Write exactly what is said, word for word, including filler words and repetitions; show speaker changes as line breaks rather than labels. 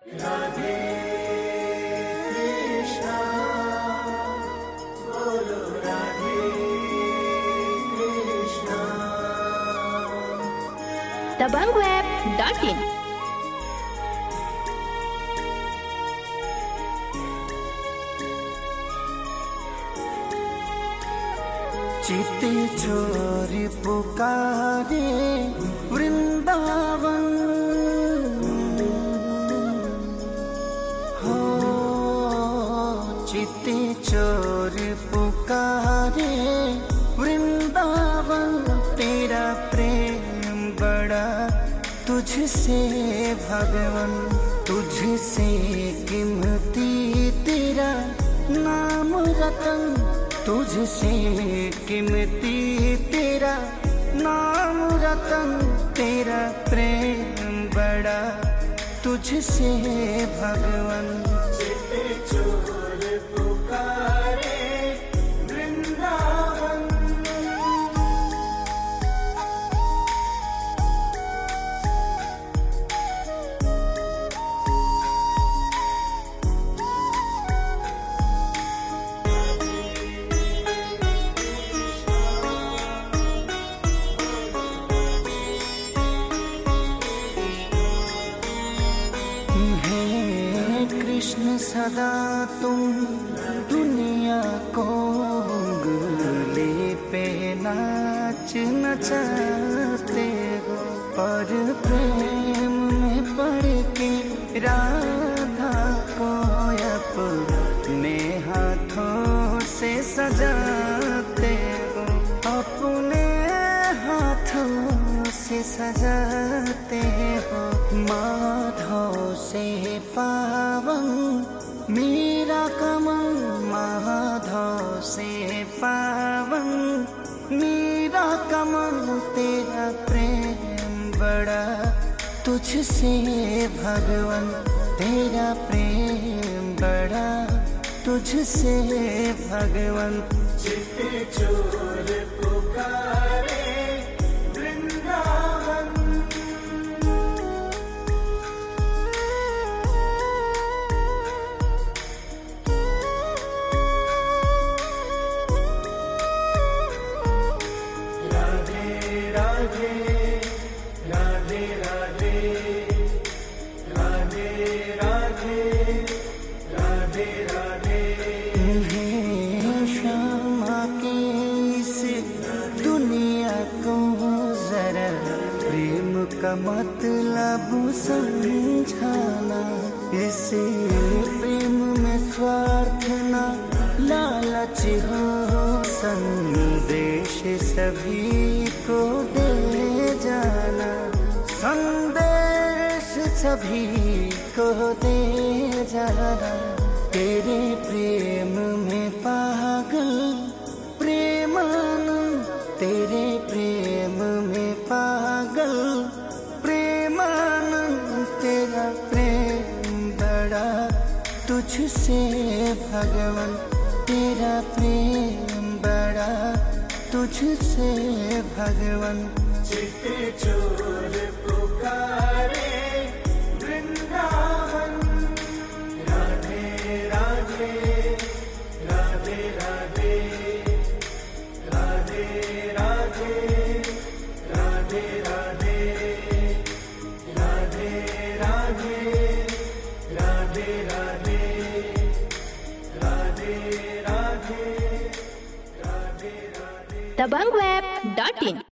राधे कृष्णा बोलो Radhe Krishna.
Dabangweb dot in.
चिते चोरी पुकारे वृंदावन हो, चिते चोरी पुकारे वृंदावन। तेरा प्रेम बड़ा तुझसे भगवन, तुझसे कीमती तेरा नाम रतन, तुझसे कीमती तेरा नाम रतन। तेरा प्रेम बड़ा तुझसे भगवन। चिते चोर पुकारे वृंदावन। कृष्ण सदा तुम दुनिया को उंगली पे नाच नचाते हो, पर प्रेम में पड़ के राधा को अपने हाथों से सजाते हो, अपने हाथों से सजाते हो। माधव से पावन मेरा कमल, माधव से पावन मेरा कमल। तेरा प्रेम बड़ा तुझसे भगवन, तेरा प्रेम बड़ा तुझसे भगवन। चिते चोर पुकारे वृंदावन। राधे राधे राधे राधे राधे राधे राधे। श्यामा के इस दुनिया को जरा प्रेम का मतलब समझाना। इसे प्रेम में स्वार्थ ना लालच हो, संदेश सभी को दे जाना, संदेश सभी को दे जाना। तेरे प्रेम में पागल प्रेमानंद, तेरे प्रेम में पागल प्रेमानंद। तेरा प्रेम बड़ा तुझसे भगवन, तेरा प्रेम बड़ा तुझसे भगवन। चिते चोर पुकारे वृंदावन। राधे राधे राधे राधे राधे राधे राधे राधे राधे राधे राधे राधे राधे राधे राधे राधे।
दबंगweb डॉट इन।